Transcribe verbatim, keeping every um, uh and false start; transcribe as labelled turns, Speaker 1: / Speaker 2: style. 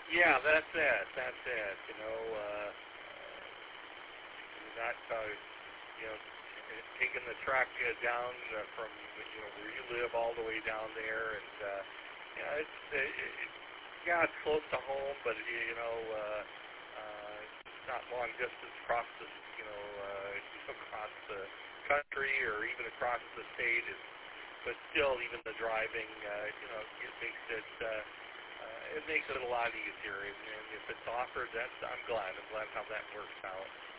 Speaker 1: Yeah, that's it. That's it. You know, uh, not uh, you know taking the truck uh, down uh, from you know where you live all the way down there, and uh, you know it's it, it, yeah it's close to home, but you know uh, uh, it's not long distance across the you know uh, across the country or even across the state. It's, but still, even the driving, uh, you know, it makes it uh, uh, it makes it a lot easier. And, and if it's offered, that's I'm glad. I'm glad how that works out.